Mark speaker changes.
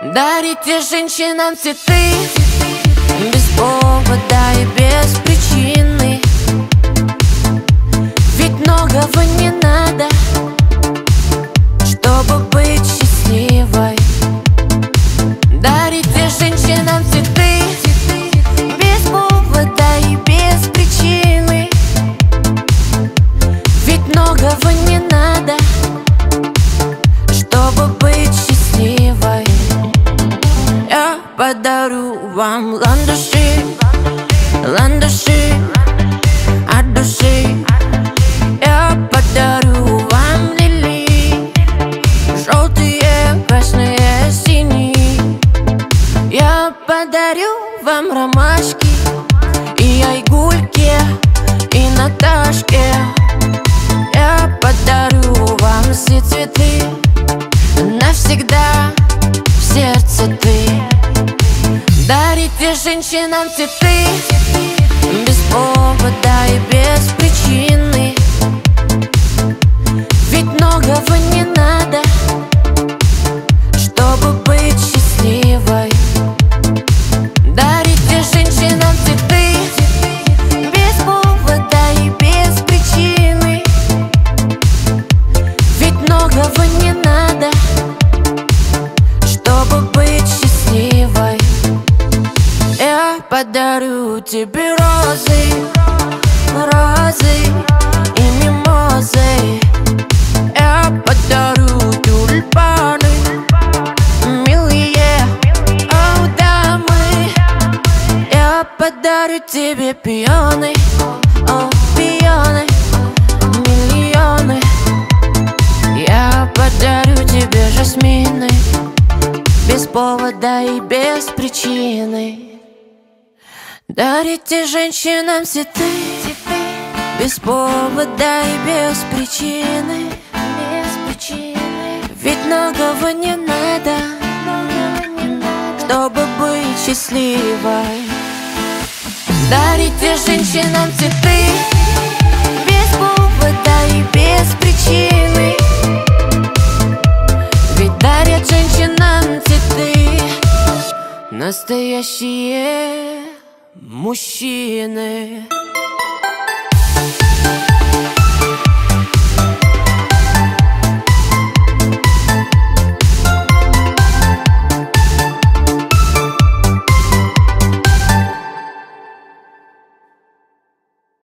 Speaker 1: Дарите женщинам цветы без повода и без причины. Ведь многого не надо, чтобы быть счастливой. Дарите женщинам цветы без повода и без причины. Ведь многого не надо, чтобы быть счастливой. Я подарю вам ландыши, ландыши от души. Я подарю вам лилии, желтые, красные, синие. Я подарю вам ромашки и айгульки, и Наташке. Я подарю вам все цветы, навсегда в сердце ты. Дарите женщинам цветы без повода и без причины. Ведь многого не надо, чтобы быть счастливой. Дарите женщинам цветы без повода и без причины. Ведь многого не надо, чтобы быть счастливой. Я подарю тебе розы, розы и мимозы. Я подарю тюльпаны, милые, о, дамы. Я подарю тебе пионы, о, пионы, миллионы. Я подарю тебе жасмины без повода и без причины. Дарите женщинам цветы без повода и без причины. Ведь многого не надо, чтобы быть счастливой. Дарите женщинам цветы без повода и без причины. Ведь дарят женщинам цветы настоящие мужчины.